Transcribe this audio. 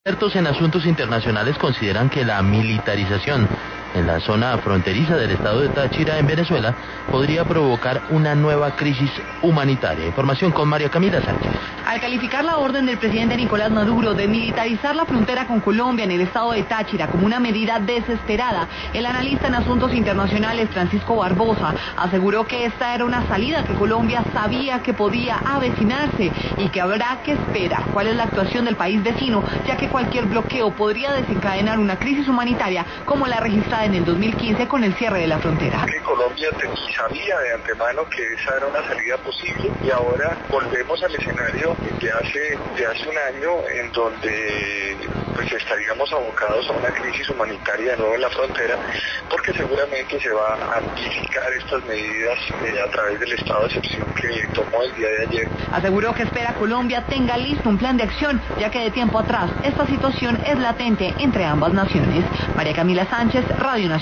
Expertos en asuntos internacionales consideran que la militarización en la zona fronteriza del estado de Táchira en Venezuela podría provocar una nueva crisis humanitaria. Información con María Camila Sánchez. Al calificar la orden del presidente Nicolás Maduro de militarizar la frontera con Colombia en el estado de Táchira como una medida desesperada, el analista en asuntos internacionales Francisco Barbosa aseguró que esta era una salida que Colombia sabía que podía avecinarse y que habrá que esperar cuál es la actuación del país vecino, ya que cualquier bloqueo podría desencadenar una crisis humanitaria como la registrada en el 2015 con el cierre de la frontera. Que Colombia sabía de antemano que esa era una salida posible y ahora volvemos al escenario de hace un año en donde pues estaríamos abocados a una crisis humanitaria de nuevo en la frontera, porque seguramente se va a amplificar estas medidas a través del estado de excepción que tomó el día de ayer. Aseguró que espera Colombia tenga listo un plan de acción, ya que de tiempo atrás esta situación es latente entre ambas naciones. María Camila Sánchez, Radio Nacional.